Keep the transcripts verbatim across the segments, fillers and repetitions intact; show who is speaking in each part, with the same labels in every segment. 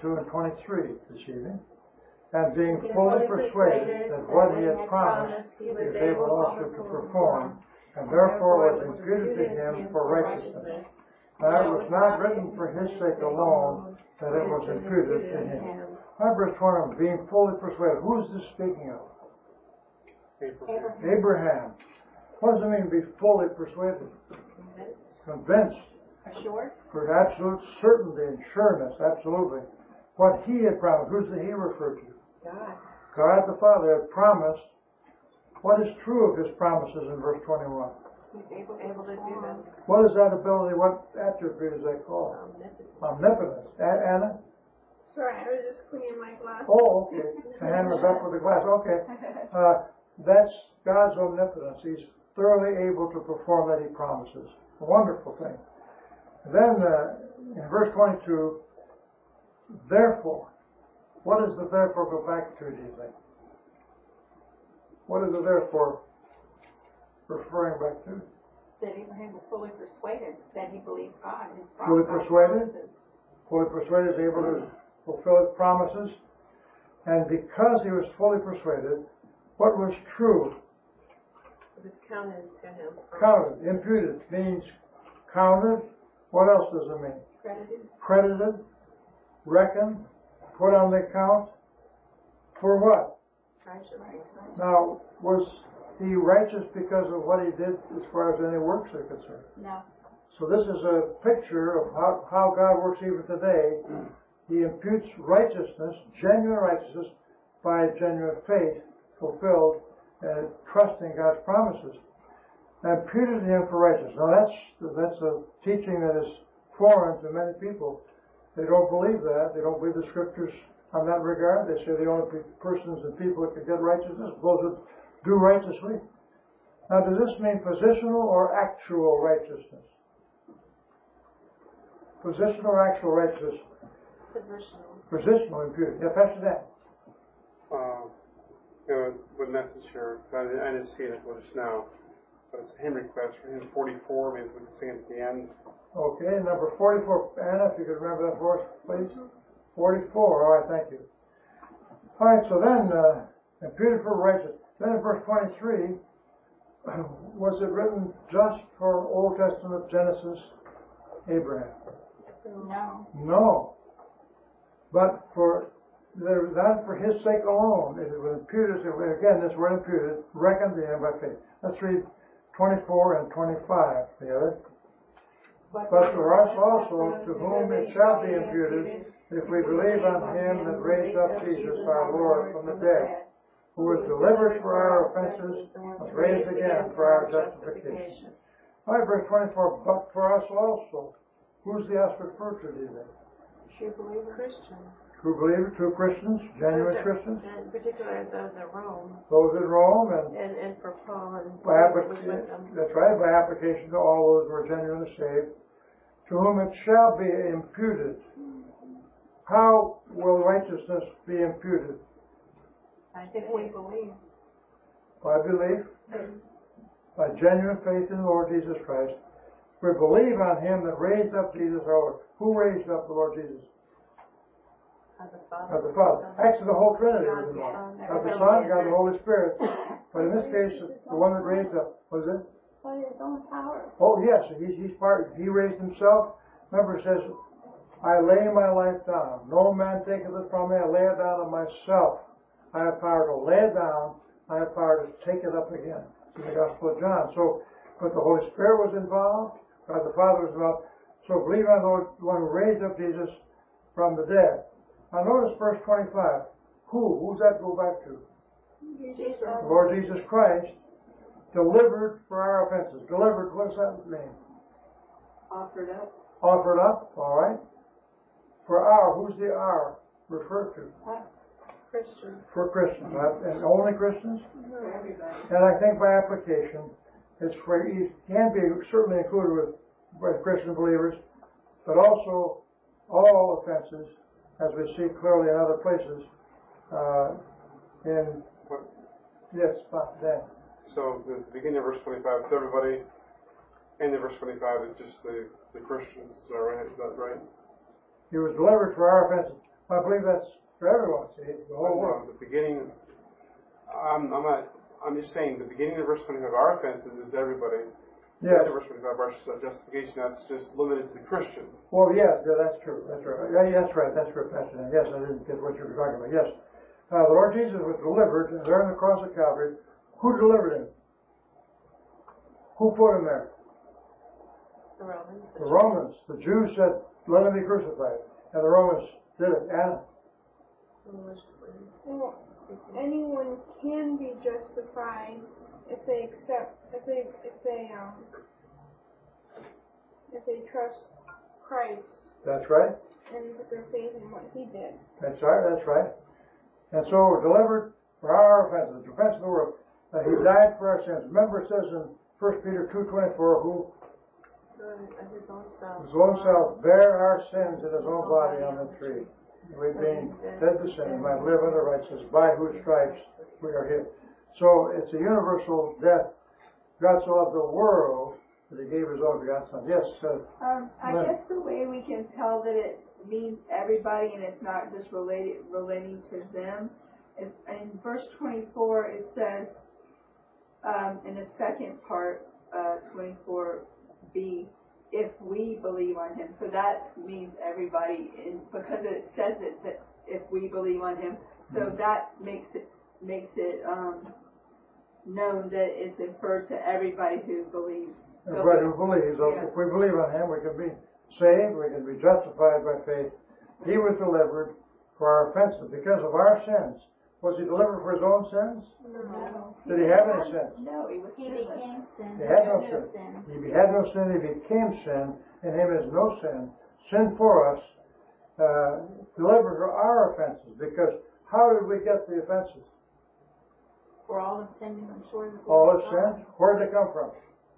Speaker 1: twenty-two and twenty-three this evening. And being fully persuaded that what he had promised he was able also to perform, and therefore was imputed to him for righteousness. Now it was not written for his sake alone that it was imputed to him. Now verse twenty, being fully persuaded. Who is this speaking of?
Speaker 2: Abraham.
Speaker 1: Abraham. What does it mean to be fully persuaded? Convinced.
Speaker 3: Assured?
Speaker 1: For absolute certainty and sureness, absolutely. What he had promised. Who's the he referred to?
Speaker 3: God.
Speaker 1: God the Father had promised. What is true of his promises in verse twenty-one?
Speaker 3: He's able, able to do them.
Speaker 1: What is that ability? What attribute is that called?
Speaker 3: Omnipotence.
Speaker 1: Omnipotence. A- Anna?
Speaker 4: Sorry, I was just cleaning my glasses.
Speaker 1: Oh, okay. The hand was up with the glass. Okay. Uh, that's God's omnipotence. He's thoroughly able to perform that he promises. A wonderful thing. Then uh, in verse twenty-two, therefore, what does the therefore go back to, do you think? What is the therefore referring back to?
Speaker 3: That Abraham was fully persuaded that he believed God. His
Speaker 1: Fully
Speaker 3: promises.
Speaker 1: persuaded? Fully persuaded, is able to fulfill his promises. And because he was fully persuaded, what was true?
Speaker 3: It was counted to him.
Speaker 1: Counted. Imputed means counted. What else does it mean?
Speaker 3: Credited.
Speaker 1: Credited. Reckoned. Put on the account. For what?
Speaker 3: Righteous.
Speaker 1: Now, was he righteous because of what he did as far as any works are concerned?
Speaker 3: No.
Speaker 1: So this is a picture of how, how God works even today. He imputes righteousness, genuine righteousness, by genuine faith fulfilled and trusting God's promises. And imputed to him for righteousness. Now that's that's a teaching that is foreign to many people. They don't believe that. They don't believe the scriptures on that regard. They say the only persons and people that can get righteousness, those that do righteously. Now does this mean positional or actual righteousness? Positional or actual righteousness?
Speaker 3: Positional.
Speaker 1: Positional imputed. Yeah, Pastor Dan.
Speaker 2: Uh, you know, with message here, so I, didn't, I didn't see it until just now, but it's a hymn request for hymn forty-four. Maybe we can sing it at the end.
Speaker 1: Okay, number forty-four. Anna, if you could remember that for us, please. forty-four. All right, thank you. All right, so then, uh, imputed for righteousness. Then in verse twenty-three, was it written just for Old Testament Genesis Abraham?
Speaker 3: No.
Speaker 1: No. But for not for his sake alone. It was imputed, again, this word imputed, reckoned to him by faith. Let's read twenty-four and twenty-five together. But for us also, to whom it shall be imputed, if we believe on him that raised up Jesus our Lord from the dead, who was delivered for our offenses, was raised again for our justification. All right, verse twenty-four, but for us also. Who's the us referred to, do you think?
Speaker 3: True believer. Christian.
Speaker 1: True believers, true Christians, genuine Christians.
Speaker 3: And particularly those at Rome.
Speaker 1: Those in Rome and,
Speaker 3: and, and for Paul and
Speaker 1: by
Speaker 3: application,
Speaker 1: that's right, by application to all those who are genuinely saved, to whom it shall be imputed. How will righteousness be imputed?
Speaker 3: If we believe.
Speaker 1: By belief, by genuine faith in the Lord Jesus Christ. We believe on him that raised up Jesus our Lord. Who raised up the Lord Jesus?
Speaker 3: God the Father.
Speaker 1: God the Father. Actually, the whole Trinity was involved. God the Son, God the Holy Spirit. But in this case, the one that raised up, was it?
Speaker 3: By his own power.
Speaker 1: Oh, yes. He's, he's part. He raised himself. Remember, it says, I lay my life down. No man taketh it from me. I lay it down of myself. I have power to lay it down. I have power to take it up again. In the Gospel of John. So, but the Holy Spirit was involved. God the Father was involved. So believe on the one who raised up Jesus from the dead. Now notice verse twenty-five. Who? Who's that go back to?
Speaker 3: Jesus.
Speaker 1: The Lord Jesus Christ, delivered for our offenses. Delivered, what does that mean?
Speaker 3: Offered up.
Speaker 1: Offered up, all right. For our, who's the our referred to?
Speaker 3: Christians.
Speaker 1: For Christians, not, and only Christians?
Speaker 3: For everybody.
Speaker 1: And I think by application, it's for, it can be certainly included with, with Christian believers, but also all offenses, as we see clearly in other places. Uh, in
Speaker 2: What?
Speaker 1: yes, Dan.
Speaker 2: So the beginning of verse twenty-five is everybody, and the verse twenty-five is just the, the Christians. Is that right? Is that right?
Speaker 1: He was delivered for our offenses. I believe that's for everyone, see, the whole
Speaker 2: But no,
Speaker 1: world.
Speaker 2: the beginning, I'm, I'm not, I'm just saying, the beginning of verse twenty-five, our offenses is everybody. The
Speaker 1: Yeah.
Speaker 2: end of verse twenty-five, our justification, that's just limited to the Christians.
Speaker 1: Well, yeah, yeah, that's true. That's right. Yeah, yeah, that's right. That's right, Pastor Dan. Yes, I didn't get what you were talking about. Yes. Uh, the Lord Jesus was delivered there on the cross of Calvary. Who delivered him? Who put him there?
Speaker 3: The Romans.
Speaker 1: The Romans. The Jews said, let him be crucified. And the Romans did it. And
Speaker 4: Well, anyone can be justified if they accept, if they, if they, um, if they trust Christ
Speaker 1: that's right.
Speaker 4: and put their faith in what He did.
Speaker 1: That's right. That's right. And so we're delivered for our offenses, the defense of the world. Uh, he died for our sins. Remember, it says in First Peter two twenty-four, who
Speaker 3: His own self.
Speaker 1: his own self bare our sins in his own body on the tree. We being dead to sin and might live unto righteousness, by whose stripes we are healed. So it's a universal death. God so loved the world that he gave his own begotten Son. Yes, uh,
Speaker 5: Um, I
Speaker 1: Lynn.
Speaker 5: guess the way we can tell that it means everybody and it's not just related, relating to them is in verse twenty-four it says, um, in the second part, uh, twenty-four b, if we believe on him. So that means everybody, in, because it says it, that if we believe on him. So that makes it, makes it, um, known that it's inferred to everybody who believes.
Speaker 1: everybody who believes,
Speaker 5: Yeah.
Speaker 1: if we believe on him, we can be saved, we can be justified by faith. He was delivered for our offenses because of our sins. Was he delivered for his own sins?
Speaker 5: No.
Speaker 1: Did he have any sins?
Speaker 5: No, he was
Speaker 3: He
Speaker 5: sinless.
Speaker 3: became sin.
Speaker 1: He had no
Speaker 3: There was
Speaker 1: sin. He had no sin, he became sin. In him is no sin. Sin for us, uh, delivered for our offenses. Because how did we get the offenses?
Speaker 3: For all of sin, I'm sure. the
Speaker 1: All
Speaker 3: glory
Speaker 1: of
Speaker 3: of
Speaker 1: sin?
Speaker 3: God.
Speaker 1: Where did they come from?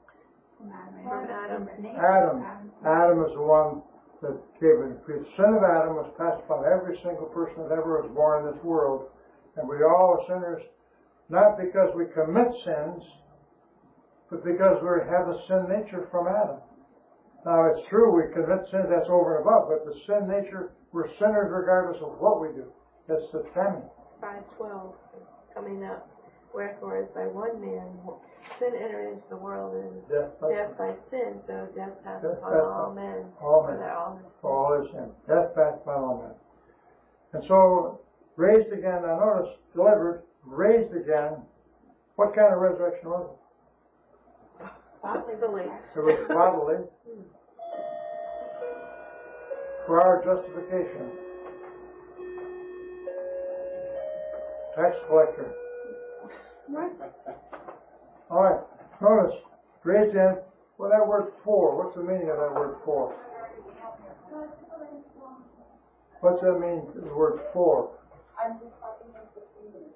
Speaker 3: From Adam.
Speaker 1: Adam. Adam is the one that gave it. The sin of Adam was passed upon every single person that ever was born in this world. And we all are sinners, not because we commit sins, but because we have the sin nature from Adam. Now, it's true we commit sins, that's over and above, but the sin nature, we're sinners regardless of what we do. That's the timing.
Speaker 6: five twelve coming up. Wherefore, as by one man sin entered into the world, and
Speaker 1: Death,
Speaker 6: death by sin, so death passed
Speaker 1: Death
Speaker 6: upon
Speaker 1: passed
Speaker 6: all
Speaker 1: upon
Speaker 6: men.
Speaker 1: all
Speaker 6: For
Speaker 1: men.
Speaker 6: that all have
Speaker 1: for all his sin. Death passed upon all men. And so, raised again, now notice, delivered, raised again. What kind of resurrection was it?
Speaker 6: bodily.
Speaker 1: It was bodily. For our justification. Tax collector. All right. Notice, raised again. Well, that word for, what's the meaning of that word for? What's that mean, the word for?
Speaker 7: I'm just talking about the feeling.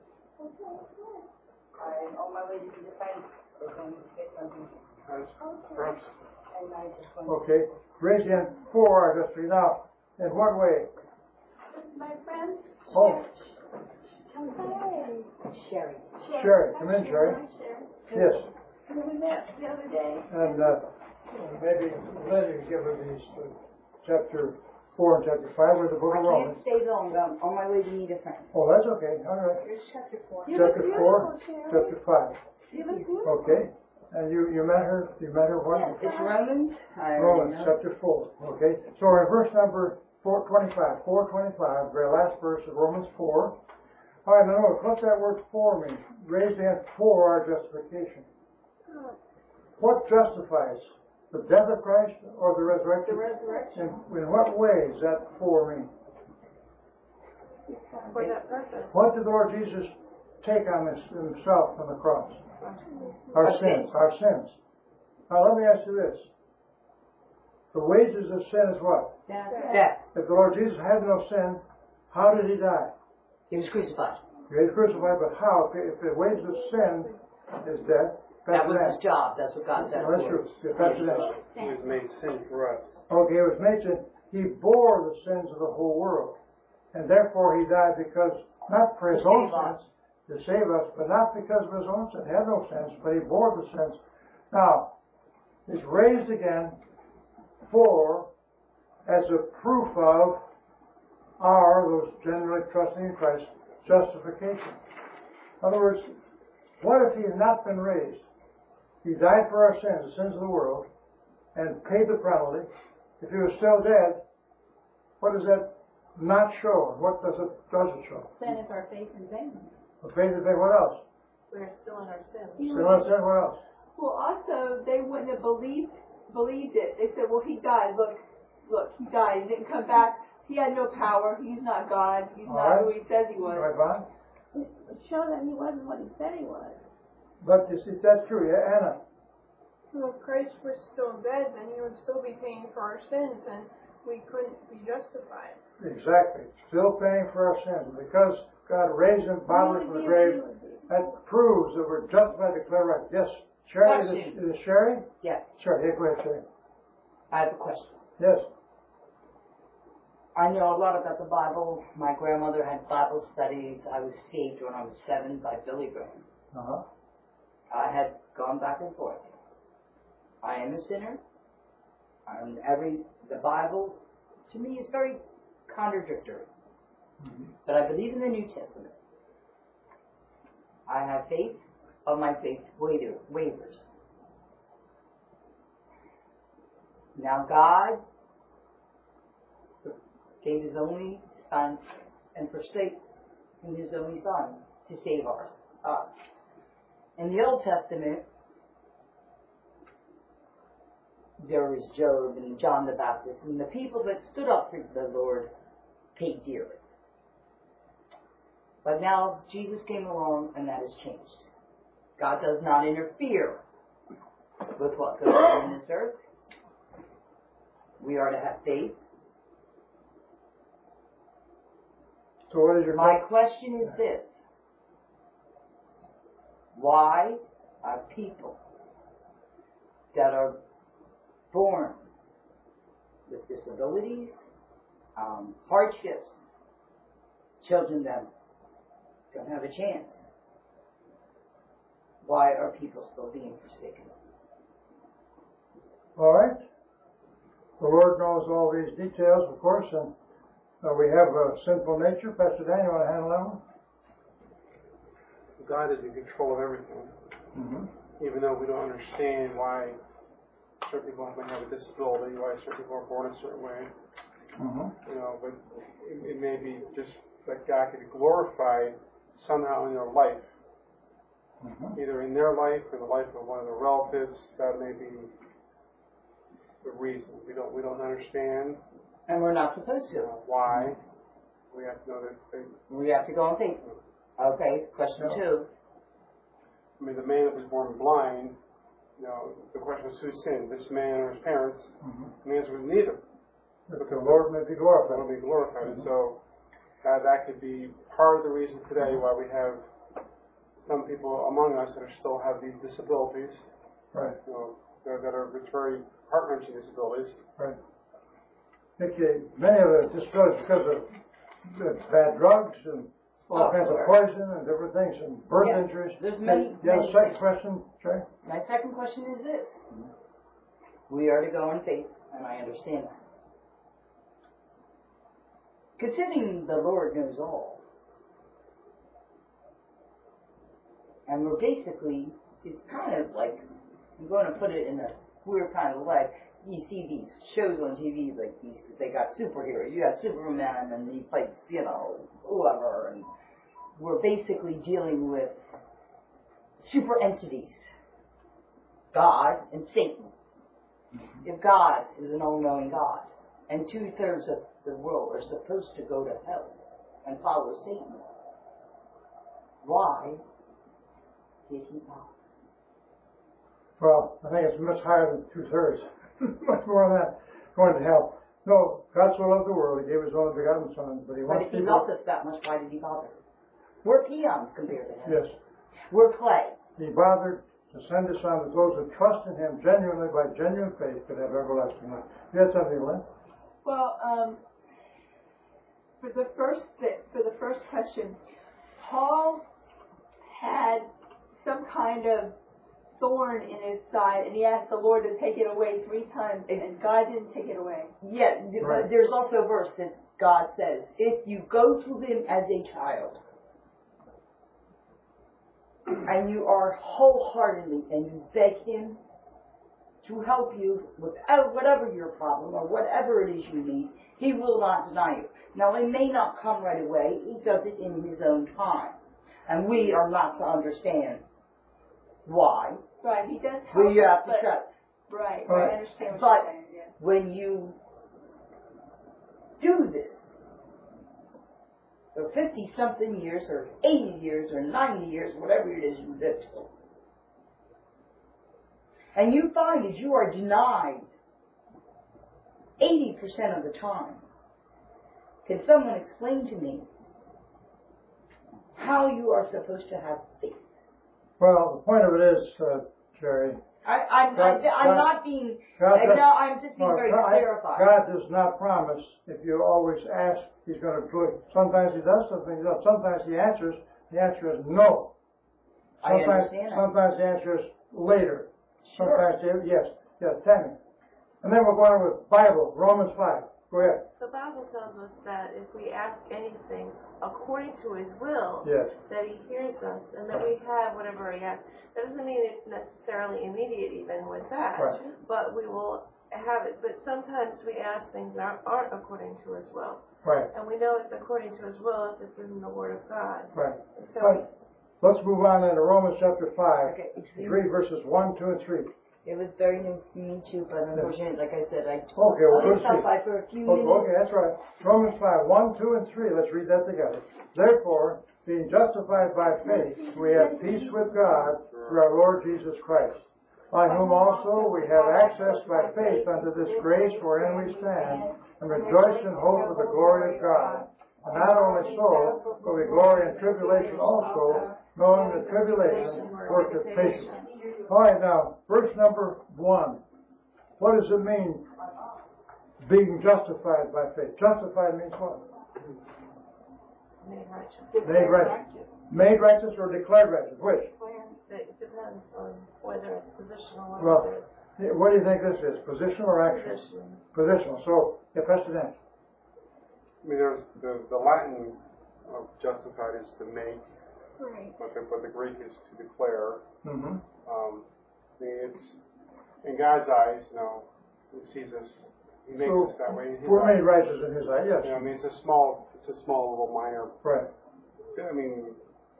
Speaker 7: I'm on my way to the bank. We're going to get something.
Speaker 2: That's perhaps
Speaker 7: And I just want
Speaker 1: Okay. Raised again for our justification. Now, in what way?
Speaker 3: My friend.
Speaker 1: Oh,
Speaker 7: Sherry.
Speaker 1: Sherry. Come in, Sherry. Yes.
Speaker 3: We met the other day.
Speaker 1: And uh, maybe Lynn can give her these, uh, chapter four and chapter five of the book
Speaker 7: I
Speaker 1: of
Speaker 7: can't
Speaker 1: Romans.
Speaker 7: stay long. I'm on my way to meet a friend.
Speaker 1: Oh, that's okay. All right.
Speaker 7: Here's chapter four.
Speaker 3: You look
Speaker 1: Chapter four,
Speaker 3: beautiful, Sharon.
Speaker 1: chapter five.
Speaker 3: You look beautiful.
Speaker 1: Okay. And you, you met her, you met her what?
Speaker 7: It's Romans. I already
Speaker 1: Romans
Speaker 7: know.
Speaker 1: chapter four. Okay. So we're in verse number four twenty-five. four twenty-five, the last verse of Romans four. All right, now notice, what's that word for mean? Raised again for our justification. What justifies? The death of Christ or the resurrection?
Speaker 6: The resurrection.
Speaker 1: In, in what way does that for mean?
Speaker 6: For that purpose.
Speaker 1: What did the Lord Jesus take on this himself on the cross?
Speaker 7: Our
Speaker 1: Our sins.
Speaker 7: sins.
Speaker 1: Our sins. Now let me ask you this. The wages of sin is what?
Speaker 7: Death.
Speaker 1: If the Lord Jesus had no sin, how did he die?
Speaker 7: He was crucified.
Speaker 1: He was crucified, but how? If the wages of sin is death,
Speaker 8: That
Speaker 1: that's
Speaker 8: was
Speaker 1: that.
Speaker 8: his job. That's what God said.
Speaker 1: No, that's true. If that's that.
Speaker 2: he was made sin for us.
Speaker 1: Okay, it was made sin. He bore the sins of the whole world. And therefore he died because, not for his
Speaker 8: To
Speaker 1: own
Speaker 8: save us.
Speaker 1: sins, to save us, but not because of his own sins. He had no sins, but he bore the sins. Now, he's raised again for, as a proof of our, those generally trusting in Christ, justification. In other words, what if he had not been raised? He died for our sins, the sins of the world, and paid the penalty. If he was still dead, what does that not show? What does it does it show?
Speaker 3: Then is our faith in vain.
Speaker 1: The faith is vain. What else?
Speaker 6: We're still in our sins.
Speaker 1: Still our sin. What else?
Speaker 5: Well, also, they wouldn't have believed believed it. They said, well, he died. Look, look, he died. He didn't come back. He had no power. He's not God. He's
Speaker 1: All
Speaker 5: not
Speaker 1: right.
Speaker 5: who he says he was.
Speaker 1: Right, Bob?
Speaker 3: It showed that he wasn't what he said he was.
Speaker 1: But you see, that's true. Yeah, Anna.
Speaker 4: Well, if Christ was still dead, then he would still be paying for our sins, and we couldn't be justified.
Speaker 1: Exactly. Still paying for our sins. Because God raised him bodily from the grave, that proves that we're justified to declare right. Yes. Sherry, is,
Speaker 7: Question.
Speaker 1: is Sherry?
Speaker 7: Yes.
Speaker 1: Sure. Yeah, go ahead, Sherry.
Speaker 7: I have a question.
Speaker 1: Yes.
Speaker 7: I know a lot about the Bible. My grandmother had Bible studies. I was saved when I was seven by Billy Graham.
Speaker 1: Uh-huh.
Speaker 7: I had gone back and forth. I am a sinner. And every the Bible, to me, is very contradictory.
Speaker 1: Mm-hmm.
Speaker 7: But I believe in the New Testament. I have faith, but my faith waver, wavers. Now God gave His only Son and forsake His only Son to save ours, us. In the Old Testament, there was Job and John the Baptist, and the people that stood up for the Lord paid dearly. But now Jesus came along, and that has changed. God does not interfere with what goes on in this earth. We are to have faith.
Speaker 1: So what is your
Speaker 7: My question is this. Why are people that are born with disabilities, um, hardships, children that don't have a chance, why are people still being forsaken?
Speaker 1: All right. The Lord knows all these details, of course, and uh, we have a sinful nature. Pastor Dan, you want to handle that one?
Speaker 2: God is in control of everything.
Speaker 1: Mm-hmm.
Speaker 2: Even though we don't understand why certain people may have a disability, why certain people are born a certain way,
Speaker 1: Mm-hmm.
Speaker 2: you know, but it, it may be just that God could be glorified somehow in their life,
Speaker 1: Mm-hmm.
Speaker 2: either in their life or the life of one of their relatives. That may be the reason. We don't we don't understand
Speaker 7: And we're not supposed
Speaker 2: you
Speaker 7: to.
Speaker 2: know, why. We have to know that they,
Speaker 7: We have to go on faith. Okay, question
Speaker 1: Yeah.
Speaker 7: two.
Speaker 2: I mean, the man that was born blind, you know, the question is who sinned, this man or his parents?
Speaker 1: Mm-hmm.
Speaker 2: The answer was neither.
Speaker 1: That the Lord may be
Speaker 2: That
Speaker 1: glorified.
Speaker 2: will be glorified. And so uh, that could be part of the reason today why we have some people among us that are still have these disabilities,
Speaker 1: Right.
Speaker 2: you know, that that are very heart-wrenching disabilities.
Speaker 1: Right. Okay. Many of the disabilities because of the bad drugs and all
Speaker 7: Oh,
Speaker 1: kinds of
Speaker 7: sure.
Speaker 1: poison and different things and birth
Speaker 7: Yeah.
Speaker 1: injuries.
Speaker 7: There's many-
Speaker 1: You have a
Speaker 7: many
Speaker 1: second
Speaker 7: things.
Speaker 1: question, Sherry?
Speaker 7: My second question is this. We are to go in faith, and I understand that. Considering the Lord knows all, and we're basically, it's kind of like, I'm going to put it in a weird kind of light. You see these shows on T V, like these, they got superheroes. You got Superman, and he fights, you know, whoever, and we're basically dealing with super entities, God and Satan. If God is an all-knowing God, and two-thirds of the world are supposed to go to hell and follow Satan, why did he bother?
Speaker 1: Well, I think it's much higher than two-thirds. Much more than that. Going to hell. No, God so loved the world, He gave His only begotten Son, but He
Speaker 7: But
Speaker 1: wants
Speaker 7: if he
Speaker 1: people...
Speaker 7: loved us that much, why did he bother? We're peons compared to him.
Speaker 1: Yes.
Speaker 7: We're clay.
Speaker 1: He bothered to send His Son that those who trust in Him genuinely by genuine faith could have everlasting life. You had something, Lynn?
Speaker 5: Well, um, for the first th- for the first question, Paul had some kind of thorn in his side, and he asked the Lord to take it away three times, and God didn't take it away.
Speaker 7: Yeah, th-
Speaker 1: Right.
Speaker 7: but there's also a verse that God says, if you go to him as a child, and you are wholeheartedly, and you beg him to help you with whatever your problem or whatever it is you need, he will not deny you. Now, it may not come right away. He does it in his own time. And we are not to understand why.
Speaker 5: Right, he does help
Speaker 7: But you
Speaker 5: us,
Speaker 7: have to
Speaker 5: but-
Speaker 7: trust.
Speaker 5: Right,
Speaker 1: Right.
Speaker 5: I understand what
Speaker 7: But
Speaker 5: you're saying, yeah.
Speaker 7: when you do this, for fifty-something years, or eighty years, or ninety years, whatever it is you live to, and you find that you are denied eighty percent of the time, can someone explain to me how you are supposed to have faith?
Speaker 1: Well, the point of it is, uh, Jerry,
Speaker 7: I, I'm,
Speaker 1: God-
Speaker 7: I'm, I'm
Speaker 1: God-
Speaker 7: not being,
Speaker 1: God
Speaker 7: and
Speaker 1: does-
Speaker 7: now I'm just being
Speaker 1: no,
Speaker 7: very
Speaker 1: God-
Speaker 7: clarified.
Speaker 1: God does not promise if you always ask, he's going to do it. Sometimes he does, sometimes he doesn't. Sometimes he answers, the answer is no.
Speaker 7: I
Speaker 1: Sometimes,
Speaker 7: understand that.
Speaker 1: sometimes the answer is later.
Speaker 7: Sure.
Speaker 1: Sometimes, the- yes, yes, tell me. And then we're going with Bible, Romans five. Go ahead.
Speaker 6: The Bible tells us that if we ask anything according to his will,
Speaker 1: Yes.
Speaker 6: that he hears us and that we have whatever he asks. That doesn't mean it's necessarily immediate even with that,
Speaker 1: Right.
Speaker 6: but we will have it. But sometimes we ask things that aren't, aren't according to his will.
Speaker 1: Right,
Speaker 6: And we know it's according to his will if it's in the Word of God.
Speaker 1: right.
Speaker 6: And so
Speaker 1: But let's move on then to Romans chapter five.
Speaker 7: Okay,
Speaker 1: Let's read verses one, two, and three.
Speaker 7: it was very nice to meet you, but unfortunately, like I said, I
Speaker 1: Okay, well,
Speaker 7: I
Speaker 1: good
Speaker 7: stopped
Speaker 1: to
Speaker 7: by for a few
Speaker 1: Okay,
Speaker 7: minutes.
Speaker 1: okay, that's right. Romans five, one, two, and three. Let's read that together. Therefore, being justified by faith, we have peace with God through our Lord Jesus Christ, by whom also we have access by faith unto this grace wherein we stand, and rejoice in hope of the glory of God. And not only so, but we glory in tribulation also, knowing that tribulation worketh patience. All right, now, verse number one. What does it mean, being justified by faith? Justified means what?
Speaker 6: made righteous.
Speaker 1: Made righteous. Made righteous or declared righteous? Which?
Speaker 6: It depends on whether it's positional or
Speaker 1: Well,
Speaker 6: whether it's
Speaker 1: yeah, what do you think this is? Positional or actual?
Speaker 6: positional.
Speaker 1: Positional. So, if that's the answer.
Speaker 2: I mean, there's the, the Latin of justified is to make,
Speaker 4: Right.
Speaker 2: but the, but the Greek is to declare.
Speaker 1: Mm-hmm.
Speaker 2: Um, I mean, it's, in God's eyes, you know, He sees us, He makes
Speaker 1: So,
Speaker 2: us that way. In his
Speaker 1: we're made
Speaker 2: eyes.
Speaker 1: righteous in His eye, yes.
Speaker 2: You know, I mean, it's a small, it's a small little minor.
Speaker 1: Right.
Speaker 2: I mean,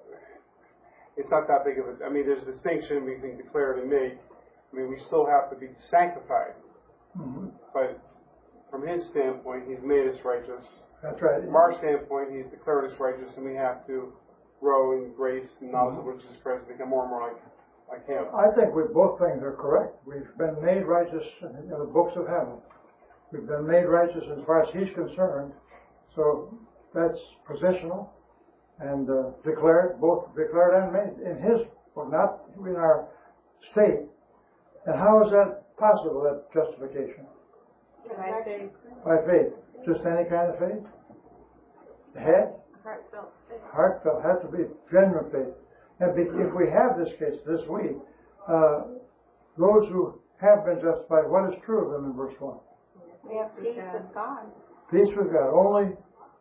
Speaker 2: it's not that big of a. I mean, there's a distinction between declared and made. I mean, we still have to be sanctified,
Speaker 1: Mm-hmm.
Speaker 2: but from His standpoint, He's made us righteous.
Speaker 1: That's right.
Speaker 2: From our standpoint, He's declared us righteous, and we have to grow in grace and knowledge of Lord Jesus Christ and become more and more like, like Him.
Speaker 1: I think we both things are correct. We've been made righteous in the books of heaven. We've been made righteous as far as He's concerned. So that's positional and uh, declared, both declared and made in His book, not in our state. And how is that possible, that justification?
Speaker 6: By faith,
Speaker 1: By faith. Just any kind of faith? Head?
Speaker 6: heartfelt faith.
Speaker 1: Heartfelt. Has to be genuine faith. And be, if we have this case this week, uh, those who have been justified, what is true of them in verse one?
Speaker 3: We have peace with God
Speaker 1: Peace with God. Only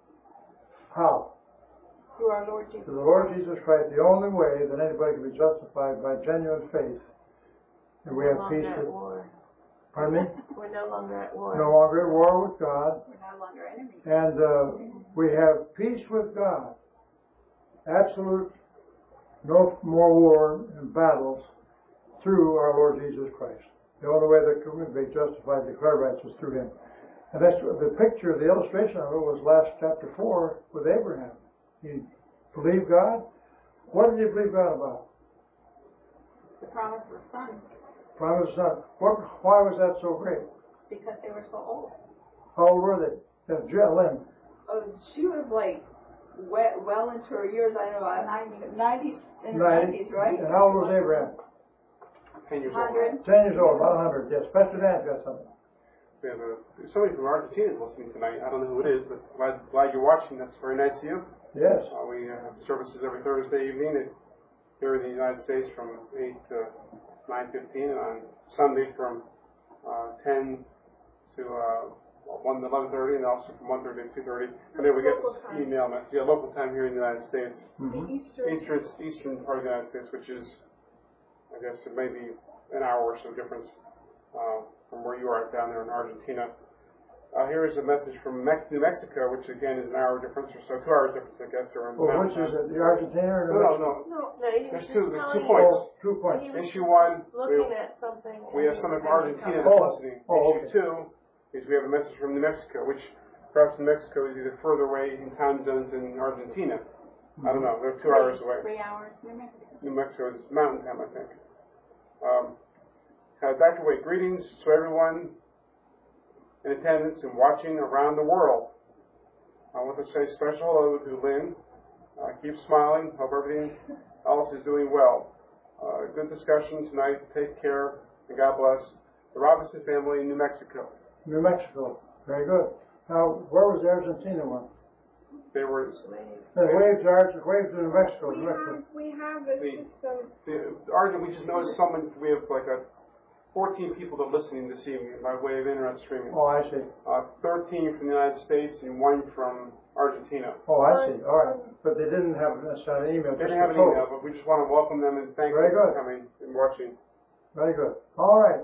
Speaker 1: how?
Speaker 3: through our Lord Jesus.
Speaker 1: Through the Lord Jesus Christ, the only way that anybody can be justified by genuine faith. And we
Speaker 6: We're
Speaker 1: have
Speaker 6: no
Speaker 1: peace
Speaker 6: longer at
Speaker 1: with,
Speaker 6: war.
Speaker 1: pardon me?
Speaker 6: We're no longer at war.
Speaker 1: No longer at war with God.
Speaker 3: We're no longer enemies.
Speaker 1: And uh, we have peace with God. Absolute, no more war and battles through our Lord Jesus Christ. The only way that we can be justified, declared righteous through Him. And that's the picture, the illustration of it was last chapter four with Abraham. He believed God. What did he believe God about?
Speaker 3: The promise of the Son,
Speaker 1: Promise son. What? Why was that so great?
Speaker 3: because they were so old.
Speaker 1: How old were they? That's Jill Lynn.
Speaker 5: Oh, she was like well, well into her years. I don't know, uh, nineties in her
Speaker 1: Ninety.
Speaker 5: nineties, right?
Speaker 1: And how old was Abraham?
Speaker 2: Ten years old.
Speaker 5: Hundred.
Speaker 1: Ten years old, about a hundred. Yes, Pastor Dan's got something.
Speaker 2: We have a, somebody from Argentina is listening tonight. I don't know who it is, but glad, glad you're watching. That's very nice of you.
Speaker 1: Yes.
Speaker 2: Uh, we uh, have services every Thursday evening at, here in the United States from eight to nine fifteen, and on Sunday from uh, ten to uh, one to eleven thirty, and also from one thirty to two thirty. And then we get
Speaker 4: Local
Speaker 2: this
Speaker 4: time.
Speaker 2: email message. Yeah, local time here in the United States,
Speaker 1: Mhm.
Speaker 4: The Eastern.
Speaker 2: eastern eastern part of the United States, which is, I guess, it may be an hour or so difference uh, from where you are down there in Argentina. Uh, here is a message from Mex- New Mexico, which again is an hour difference or so, two hours difference, I guess. Or in
Speaker 1: Well,
Speaker 2: Mountain
Speaker 1: which is
Speaker 2: Time.
Speaker 1: it, the Argentina or
Speaker 2: No,
Speaker 1: New
Speaker 2: no,
Speaker 1: Mexico?
Speaker 2: no.
Speaker 4: No,
Speaker 6: No, he was
Speaker 2: There's
Speaker 6: just
Speaker 2: two, there's two
Speaker 6: telling
Speaker 2: points.
Speaker 1: Oh, two points.
Speaker 6: He was
Speaker 2: Issue one,
Speaker 6: looking
Speaker 2: we-
Speaker 6: at something.
Speaker 2: We have
Speaker 6: and
Speaker 2: someone
Speaker 6: he
Speaker 2: from
Speaker 6: was
Speaker 2: Argentina
Speaker 6: telling
Speaker 2: that's
Speaker 1: Oh.
Speaker 2: listening.
Speaker 1: Oh,
Speaker 2: Issue
Speaker 1: okay.
Speaker 2: two is we have a message from New Mexico, which perhaps New Mexico is either further away in time zones than Argentina. I don't know. They're two hours away.
Speaker 3: Three hours, New Mexico.
Speaker 2: New Mexico is mountain time, I think. Um, uh, Doctor Wade, greetings to everyone in attendance and watching around the world. I want to say special hello to Lynn. Uh, keep smiling. Hope everything else is doing well. Uh, good discussion tonight. Take care and God bless. The Robinson family in New Mexico.
Speaker 1: New Mexico. Very good. Now, where was the Argentina one?
Speaker 2: They were
Speaker 1: The waves are waves in New Mexico.
Speaker 4: we
Speaker 1: New Mexico.
Speaker 4: have, we have a
Speaker 2: The-
Speaker 4: system.
Speaker 2: the Argent. We just noticed someone. We have like a fourteen people that are listening this evening by way of internet streaming.
Speaker 1: Oh, I see.
Speaker 2: Uh, thirteen from the United States and one from Argentina.
Speaker 1: Oh, I see. All right. But they didn't have necessarily an email.
Speaker 2: They
Speaker 1: just
Speaker 2: didn't have
Speaker 1: a
Speaker 2: an
Speaker 1: code.
Speaker 2: email, but we just want to welcome them and thank
Speaker 1: Very
Speaker 2: them for
Speaker 1: good.
Speaker 2: coming and watching.
Speaker 1: Very good. All right.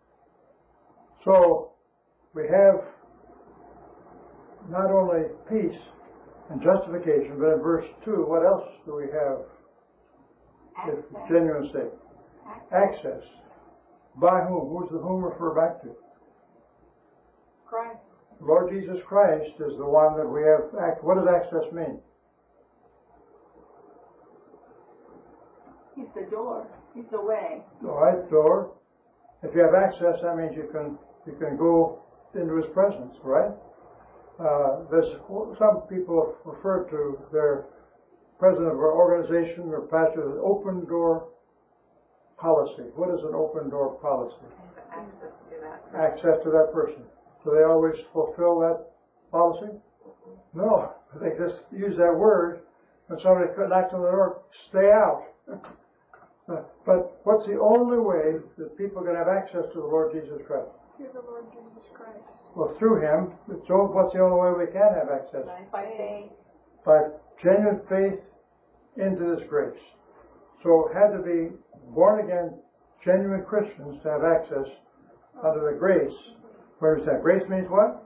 Speaker 1: So we have not only peace and justification, but in verse two, what else do we have? If
Speaker 3: Access.
Speaker 1: genuine state. Access. By whom? Who's the whom refer back to?
Speaker 3: Christ.
Speaker 1: Lord Jesus Christ is the one that we have. Act. What does access mean?
Speaker 5: He's the door. He's the way.
Speaker 1: All right, door. If you have access, that means you can you can go into His presence, right? Uh, there's some people have referred to their president of our organization or pastor as open door policy. What is an open door policy?
Speaker 6: access to that.
Speaker 1: Access to that person. Do they always fulfill that policy? No, they just use that word when somebody knocks on the door, stay out. But what's the only way that people can have access to the Lord Jesus Christ?
Speaker 4: Through the Lord Jesus Christ.
Speaker 1: Well, through Him. So what's the only way we can have access?
Speaker 3: By faith.
Speaker 1: By genuine faith into this grace. So it had to be born again, genuine Christians to have access under the grace. Where is that? Grace means what?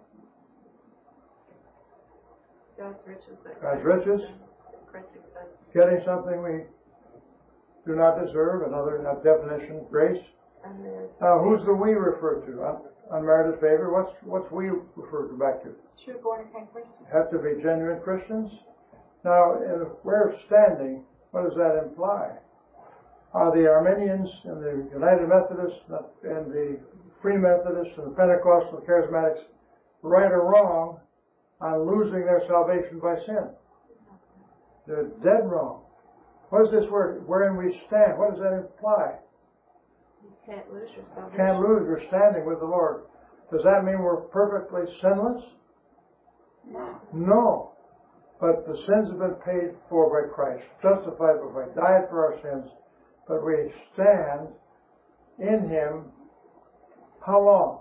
Speaker 6: God's riches. that
Speaker 1: God's
Speaker 6: Christ
Speaker 1: riches.
Speaker 6: extends- Christ extends.
Speaker 1: Getting something we do not deserve. Another definition, grace.
Speaker 6: And there's
Speaker 1: Now, who's the we refer to? Un- unmerited favor. What's what's we refer to back to?
Speaker 3: True born again Christian.
Speaker 1: Have to be genuine Christians. Now, in a way of standing, what does that imply? Are the Arminians and the United Methodists and the Free Methodists and the Pentecostal Charismatics right or wrong on losing their salvation by sin? They're dead wrong. What is this word, wherein we stand? What does that imply?
Speaker 6: you can't lose your salvation.
Speaker 1: Can't lose. We're standing with the Lord. Does that mean we're perfectly sinless?
Speaker 3: No.
Speaker 1: No. But the sins have been paid for by Christ, justified by Christ, died for our sins. But we stand in Him. How long?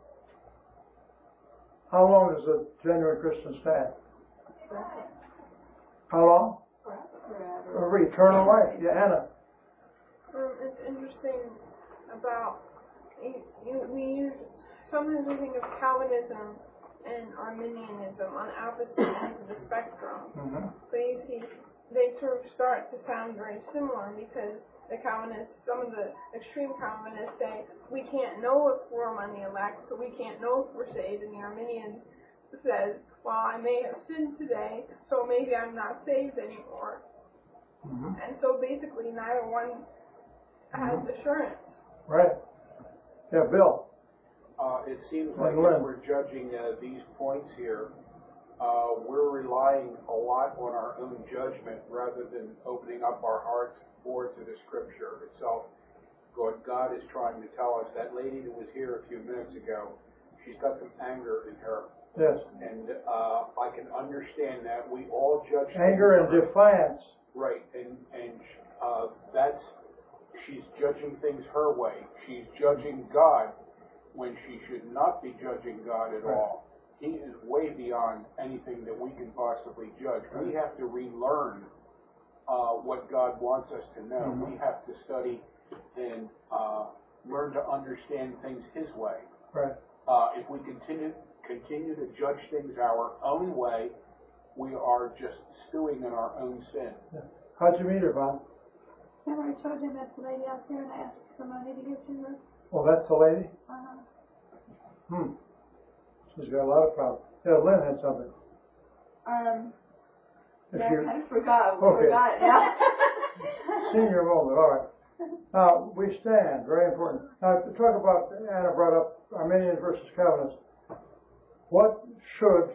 Speaker 1: How long does a genuine Christian stand? How long?
Speaker 5: Forever.
Speaker 1: For eternal life. Yeah, Anna.
Speaker 4: Um, it's interesting about you, you, we use sometimes we think of Calvinism and Arminianism on opposite ends of the spectrum.
Speaker 1: Mm-hmm.
Speaker 4: But you see, they sort of start to sound very similar because the Calvinists, some of the extreme Calvinists say we can't know if we're among the elect, so we can't know if we're saved. And the Arminian says, well, I may have sinned today, so maybe I'm not saved anymore.
Speaker 1: Mm-hmm.
Speaker 4: And so basically, neither one has assurance.
Speaker 1: Right. Yeah, Bill.
Speaker 8: Uh, it seems like
Speaker 1: And Lynn.
Speaker 8: if we're judging uh, these points here, uh, we're relying a lot on our own judgment rather than opening up our hearts more to the Scripture itself. What God is trying to tell us, that lady that was here a few minutes ago, she's got some anger in her.
Speaker 1: Yes.
Speaker 8: And uh, I can understand that. We all judge
Speaker 1: Anger and
Speaker 8: things.
Speaker 1: defiance.
Speaker 8: Right, and and uh, that's, she's judging things her way. She's judging God when she should not be judging God at
Speaker 1: Right.
Speaker 8: all. He is way beyond anything that we can possibly judge. We have to relearn uh, what God wants us to know.
Speaker 1: Mm-hmm.
Speaker 8: We have to study and uh, learn to understand things His way.
Speaker 1: Right.
Speaker 8: Uh, if we continue continue to judge things our own way, we are just stewing in our own sin.
Speaker 1: Yeah. How'd you meet her, Bob?
Speaker 6: Remember I told you I met the lady out there and I asked for money to give to her?
Speaker 1: Oh, that's the lady?
Speaker 6: Uh-huh.
Speaker 1: Hmm. She's got a lot of problems. Yeah, Lynn had something.
Speaker 5: Um,
Speaker 1: If
Speaker 5: yeah,
Speaker 1: you,
Speaker 5: I kind of forgot,
Speaker 1: Okay.
Speaker 5: forgot it now.
Speaker 1: senior moment, all right. Now, we stand, very important. Now, to talk about, Anna brought up Arminians versus Calvinists. What should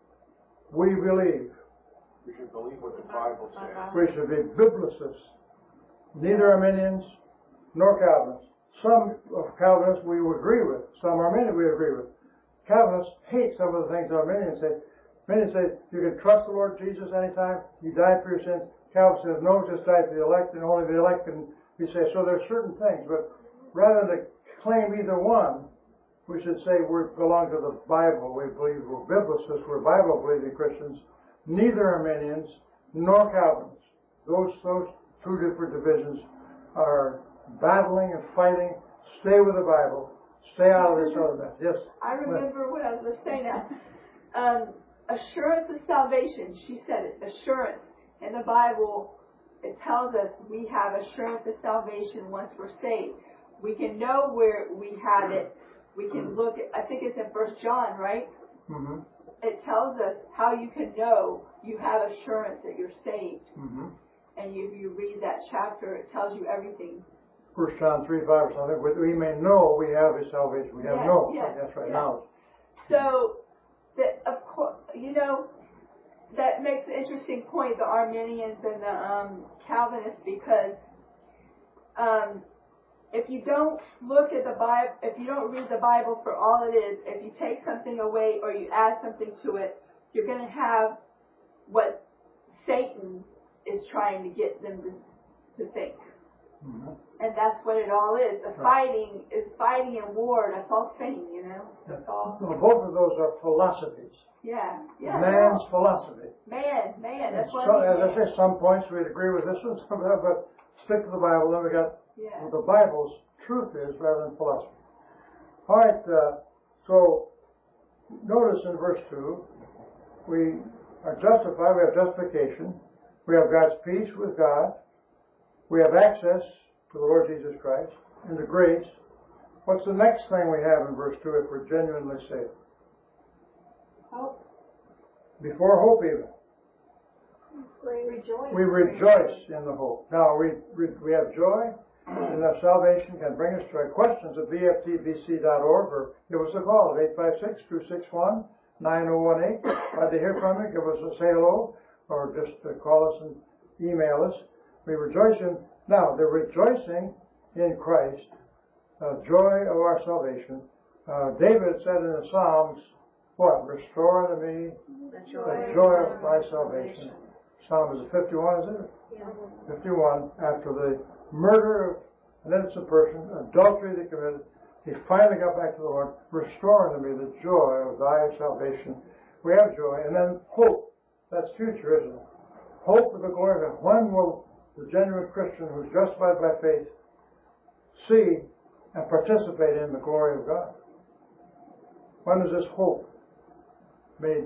Speaker 1: we believe?
Speaker 8: We should believe what the Bible says.
Speaker 1: We should be biblicists. Neither Arminians nor Calvinists. Some of Calvinists we would agree with. Some Arminians we agree with. Calvinists hate some of the things Arminians say. Arminians say you can trust the Lord Jesus anytime. He died for your sins. Calvin says no, just died for the elect, and only the elect can be saved. So there's certain things, but rather than claim either one, we should say we belong to the Bible. We believe we're biblicists. We're Bible-believing Christians. Neither Arminians nor Calvinists. Those those two different divisions are battling and fighting. Stay with the Bible. Stay out of this other mess. Yes.
Speaker 5: I remember what I was going to say now. Um, assurance of salvation. She said it. Assurance. In the Bible, it tells us we have assurance of salvation once we're saved. We can know where we have it. We can look at, I think it's in First John, right?
Speaker 1: Mm-hmm.
Speaker 5: It tells us how you can know you have assurance that you're saved.
Speaker 1: Mm-hmm.
Speaker 5: And if you read that chapter, it tells you everything.
Speaker 1: First John three five or something. We may know we have a salvation. We have
Speaker 5: Yes,
Speaker 1: no.
Speaker 5: yes,
Speaker 1: That's right.
Speaker 5: yes.
Speaker 1: Knowledge.
Speaker 5: So, that of course, you know, that makes an interesting point, the Arminians and the um, Calvinists, because um, if you don't look at the Bible, if you don't read the Bible for all it is, if you take something away or you add something to it, you're going to have what Satan is trying to get them to, to think.
Speaker 1: Mm-hmm.
Speaker 5: And that's what it all is. The
Speaker 1: Right.
Speaker 5: fighting is fighting and war. That's all Satan, you know. That's all.
Speaker 1: Well, both of those are philosophies.
Speaker 5: Yeah, yeah.
Speaker 1: Man's
Speaker 5: no.
Speaker 1: philosophy.
Speaker 5: Man, man. That's what
Speaker 1: So,
Speaker 5: I mean.
Speaker 1: as I say, some points we'd agree with this one, some of that, but stick to the Bible. Then we got
Speaker 5: Yeah.
Speaker 1: what the Bible's truth is rather than philosophy. All right. Uh, so notice in verse two, we are justified. We have justification. We have God's peace with God. We have access to the Lord Jesus Christ into grace. What's the next thing we have in verse two if we're genuinely saved?
Speaker 3: Hope.
Speaker 1: Before hope even.
Speaker 3: Rejoice.
Speaker 1: We rejoice in the hope. Now, we we, we have joy, and our salvation can bring us joy. Questions at b f t b c dot org or give us a call at eight five six, two six one, nine zero one eight. Glad to hear from you. Give us a say hello, or just uh, call us and email us. We rejoice in, now, the rejoicing in Christ, uh, joy of our salvation. Uh, David said in the Psalms, what? Restore unto me
Speaker 6: The
Speaker 1: the joy of thy salvation. Psalm is it fifty-one, isn't it?
Speaker 6: Yes.
Speaker 1: fifty-one, after the murder of an innocent person, adultery they committed, he finally got back to the Lord. Restore unto me the joy of thy salvation. We have joy. And then hope. That's future, isn't it? Hope of the glory of God. When will the genuine Christian who's justified by faith see and participate in the glory of God? When is this hope made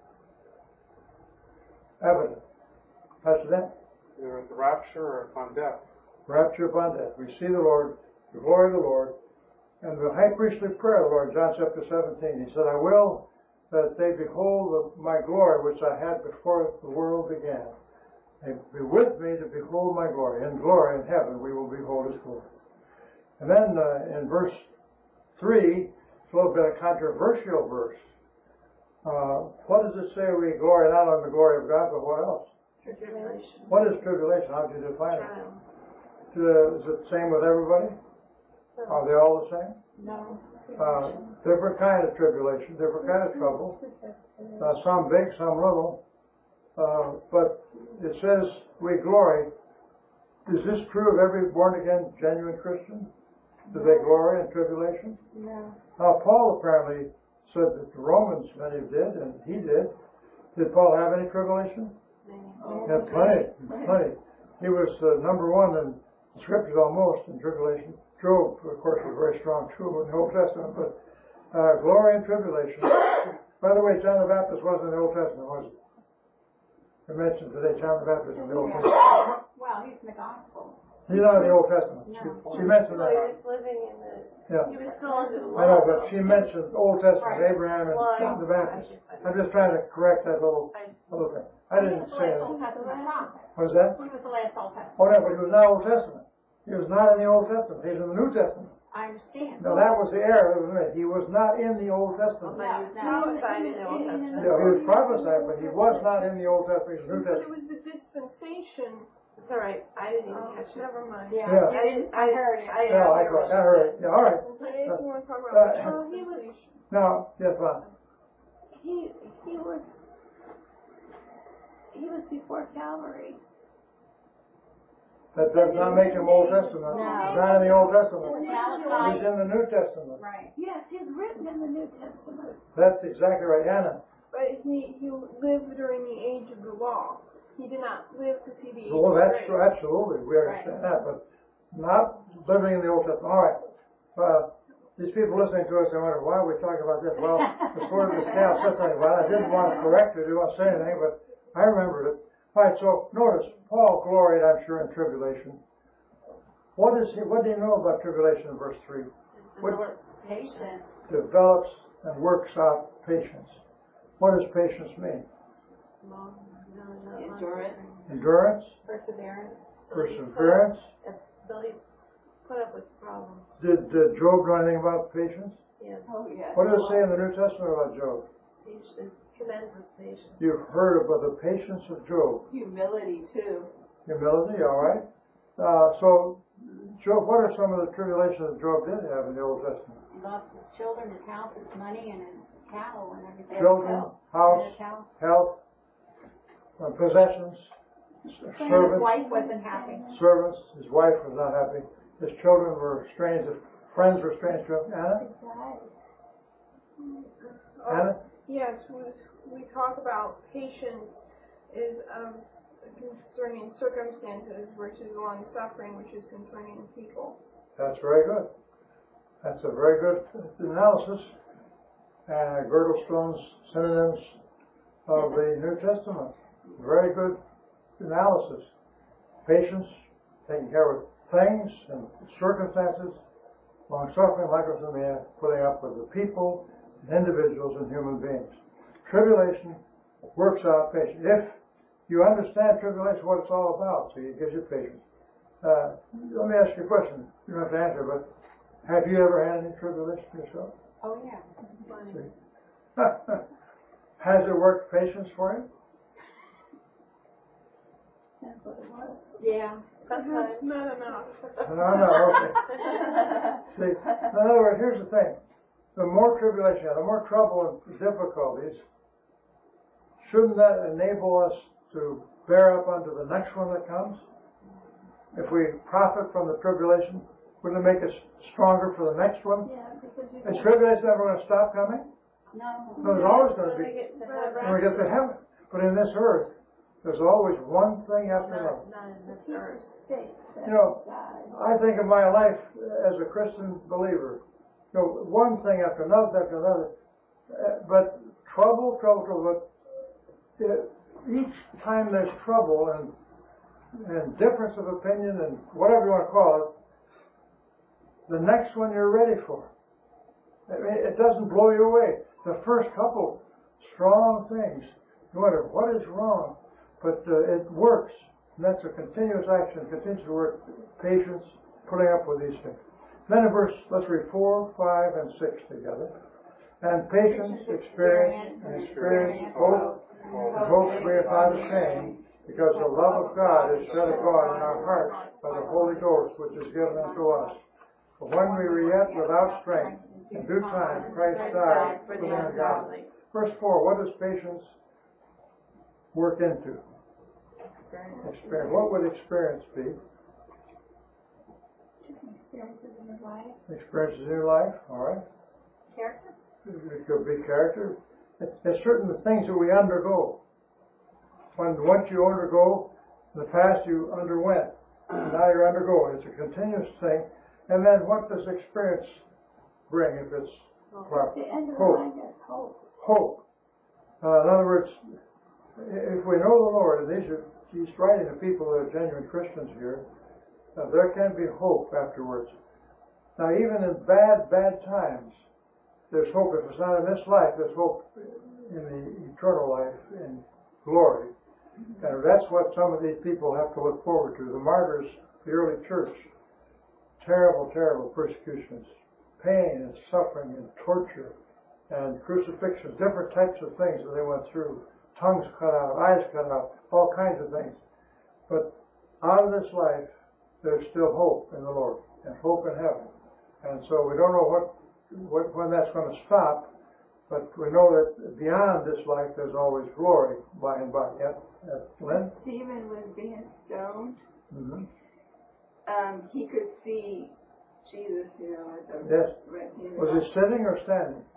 Speaker 1: evident? Pastor Dan?
Speaker 2: Either at the rapture or upon death.
Speaker 1: Rapture upon death. We see the Lord, the glory of the Lord, and the high priestly prayer of the Lord, John chapter seventeen. He said, I will that they behold my glory which I had before the world began. They be with me to behold my glory. In glory in heaven we will behold his glory. And then uh, in verse three, it's a little bit of a controversial verse. Uh, what does it say we glory not on the glory of God, but what else?
Speaker 6: Tribulation.
Speaker 1: What is tribulation? How do you define it?
Speaker 6: Trial.
Speaker 1: Uh, is it the same with everybody? Are they all the same?
Speaker 6: No.
Speaker 1: Uh, different kind of tribulation, different kind of trouble. Uh, some big, some little. Uh, but it says we glory. Is this true of every born-again, genuine Christian? Do they glory in tribulation?
Speaker 6: No.
Speaker 1: Now, Paul apparently said that the Romans, many did, and he did. Did Paul have any tribulation?
Speaker 5: Oh,
Speaker 1: Yeah, plenty, plenty. He was uh, number one in the scriptures almost in tribulation. Job, of course, was very strong too in the Old Testament, but uh, glory and tribulation. By the way, John the Baptist wasn't in the Old Testament, was he? I mentioned today John the Baptist in the Old Testament.
Speaker 3: Well, he's in the gospel.
Speaker 1: He's not in the Old Testament. She, she mentioned
Speaker 6: So he
Speaker 1: that.
Speaker 6: was living in the,
Speaker 1: Yeah.
Speaker 6: he was still under the law.
Speaker 1: I know, but she mentioned Old Testament,
Speaker 6: Right.
Speaker 1: Abraham and
Speaker 6: Well,
Speaker 1: John the
Speaker 6: I-
Speaker 1: Baptist.
Speaker 6: I-
Speaker 1: I'm just trying to correct that little,
Speaker 6: I just-
Speaker 1: little thing. I didn't say
Speaker 3: He was the last Old
Speaker 1: that.
Speaker 3: Testament prophet.
Speaker 1: What was that?
Speaker 3: He was the last Old Testament.
Speaker 1: Oh, no, but he was not Old Testament. He was not in the Old Testament. He's in the New Testament.
Speaker 3: I understand.
Speaker 1: Now that was the error that was made. He was not in the Old Testament.
Speaker 6: But he was prophesied in the Old
Speaker 1: Yeah,
Speaker 6: Testament.
Speaker 1: he was prophesied, but he was not in the Old Testament. He was in the New
Speaker 4: But it
Speaker 1: Testament.
Speaker 4: was the dispensation.
Speaker 6: It's all right. I didn't even
Speaker 4: Oh,
Speaker 6: catch it.
Speaker 4: never mind.
Speaker 3: Yeah.
Speaker 1: Yeah.
Speaker 6: I didn't. I heard it. I didn't.
Speaker 1: Yeah, I got, I heard it. Yeah, all right.
Speaker 4: If you want to talk
Speaker 1: Uh,
Speaker 4: about
Speaker 6: Well, he was.
Speaker 4: dispensation.
Speaker 1: Now, yes, fine.
Speaker 6: He he was. He was before Calvary.
Speaker 1: That does not make him Old Testament. He's not in the Old Testament. He's
Speaker 3: Malachi.
Speaker 1: in the New Testament.
Speaker 3: Right.
Speaker 6: Yes, he's written in the New Testament.
Speaker 1: That's exactly right, Anna.
Speaker 4: But he, he lived during the age of the law. He did not live to see the age
Speaker 1: Well,
Speaker 4: of
Speaker 1: that's
Speaker 4: grace.
Speaker 1: true, absolutely, we understand that, but not living in the Old Testament. All right. Uh, these people listening to us, they wonder, why are we talking about this? Well, the Sword of the Cow said something about it. I didn't want to correct it, I didn't want to say anything, but I remembered it. All right, so notice, Paul gloried, I'm sure, in tribulation. What is he, what do you know about tribulation in verse three? What
Speaker 3: Patient.
Speaker 1: develops and works out patience. What does patience mean?
Speaker 6: Long, no, no,
Speaker 3: Endurance.
Speaker 1: Endurance,
Speaker 3: Perseverance.
Speaker 1: perseverance.
Speaker 6: Ability to put up with problems.
Speaker 1: Did, did Job know anything about patience?
Speaker 6: Yes.
Speaker 5: Oh, yeah.
Speaker 1: What does it say in the New Testament about Job?
Speaker 6: Patience. Commends his patience.
Speaker 1: You've heard about the patience of Job.
Speaker 5: Humility too.
Speaker 1: Humility, all right. Uh, so, Job, what are some of the tribulations that Job did have in the Old Testament?
Speaker 3: He lost his children, his house, his money, and his cattle and everything.
Speaker 1: Children,
Speaker 3: And
Speaker 1: house,
Speaker 3: his house.
Speaker 1: health, uh, possessions, s-
Speaker 3: And his
Speaker 1: servants,
Speaker 3: wife wasn't happy.
Speaker 1: servants. His wife was not happy. His children were strange. His friends were strange to him. Anna? Anna?
Speaker 4: Yes, we, we talk about patience is um, concerning circumstances versus long suffering, which is concerning people.
Speaker 1: That's very good. That's a very good analysis. And Girdlestone's synonyms of the New Testament. Very good analysis. Patience, taking care of things and circumstances. Long suffering, microthumia, putting up with the people, and individuals, and human beings. Tribulation works out patience. If you understand tribulation, what it's all about, so it gives you patience. Uh, let me ask you a question. You don't have to answer, but have you ever had any tribulation yourself?
Speaker 3: Oh, yeah.
Speaker 1: See? Has it worked patience for you?
Speaker 6: That's what it was.
Speaker 3: Yeah.
Speaker 4: Perhaps not enough.
Speaker 1: No, no, okay. See, in other words, here's the thing. The more tribulation, the more trouble and difficulties, shouldn't that enable us to bear up under the next one that comes? If we profit from the tribulation, wouldn't it make us stronger for the next one?
Speaker 6: Yeah, because you.
Speaker 1: Is tribulation ever going to stop coming?
Speaker 3: No.
Speaker 1: No, there's always going to
Speaker 6: When we
Speaker 1: be
Speaker 6: get to
Speaker 1: when
Speaker 6: heaven.
Speaker 1: we get to heaven. But in this earth, there's always one thing after another.
Speaker 6: Not, not in this earth.
Speaker 1: You know, I think of my life as a Christian believer. You know, one thing after another after another. Uh, but trouble, trouble, trouble. But uh, each time there's trouble and and difference of opinion and whatever you want to call it, the next one you're ready for. I mean, it doesn't blow you away. The first couple strong things, you wonder what is wrong, but uh, it works. And that's a continuous action, continues to work, patience, putting up with these things. Then in verse, let's read four, five, and six together. And patience, experience, and experience, hope, and hope bringeth not shame, because the love of God is shed abroad in our hearts by the Holy Ghost, which is given unto us. For when we were yet without strength, in due time Christ died for the ungodly. Verse four, what does patience work into? Experience. What would experience be?
Speaker 3: Experiences in your life.
Speaker 1: Experiences in your life, all right.
Speaker 3: Character.
Speaker 1: it could be character. There's certain things that we undergo. When once you undergo, in the past you underwent, and now you're undergoing. It's a continuous thing. And then what does experience bring if it's proper?
Speaker 5: The end of the
Speaker 1: Hope.
Speaker 5: line is hope.
Speaker 1: Hope. Uh, in other words, if we know the Lord, and these are, he's writing to people that are genuine Christians here, uh, there can be hope afterwards. Now, even in bad, bad times, there's hope. If it's not in this life, there's hope in the eternal life, in glory. And that's what some of these people have to look forward to. The martyrs, the early church, terrible, terrible persecutions, pain and suffering and torture and crucifixions, different types of things that they went through, tongues cut out, eyes cut out, all kinds of things. But out of this life, there's still hope in the Lord and hope in heaven. And so we don't know what, what when that's going to stop, but we know that beyond this life, there's always glory by and by. Yep. Yep. Lynn?
Speaker 5: Stephen was being stoned.
Speaker 1: Mm-hmm.
Speaker 5: Um, he could see Jesus, you know, at the
Speaker 1: Yes.
Speaker 5: right hand.
Speaker 1: Was he sitting or standing?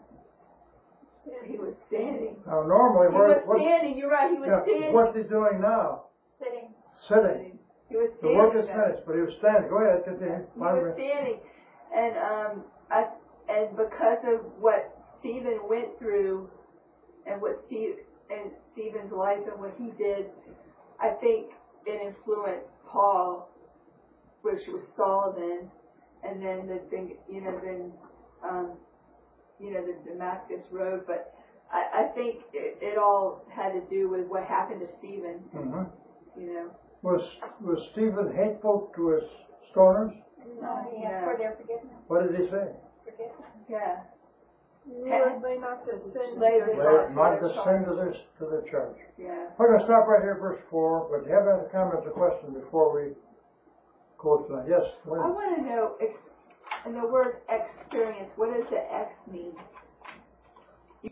Speaker 5: He was standing.
Speaker 1: Now, normally,
Speaker 5: He
Speaker 1: where,
Speaker 5: was
Speaker 1: what,
Speaker 5: standing. You're right. He was
Speaker 1: yeah,
Speaker 5: standing.
Speaker 1: what's he doing now?
Speaker 3: Sitting.
Speaker 1: Sitting.
Speaker 5: He was
Speaker 1: The
Speaker 5: standing.
Speaker 1: work is
Speaker 5: now.
Speaker 1: finished, but he was standing. Go ahead, continue.
Speaker 5: He was standing, and um, I, and because of what Stephen went through, and what Steve and Stephen's life and what he did, I think it influenced Paul, which was Saul then, and then the thing, you know, then, um, you know, the Damascus Road. But I, I think it, it all had to do with what happened to Stephen.
Speaker 1: Mm-hmm.
Speaker 5: You know.
Speaker 1: Was was Stephen hateful to his stoners?
Speaker 3: No, he asked
Speaker 5: Yeah.
Speaker 3: for their forgiveness.
Speaker 1: What did he say?
Speaker 3: Forgiveness.
Speaker 5: Yeah.
Speaker 4: Lord, lay not the sin.
Speaker 5: Lay
Speaker 4: to
Speaker 5: the
Speaker 4: their
Speaker 1: Lay
Speaker 5: charge.
Speaker 1: not the
Speaker 4: charge.
Speaker 1: sin to their, to their charge.
Speaker 5: Yeah.
Speaker 1: We're going to stop right here, verse four. But do you have any comments or questions before we close tonight? Yes,
Speaker 5: I
Speaker 1: Lynn.
Speaker 5: want to know, ex- in the word experience, what does the X mean?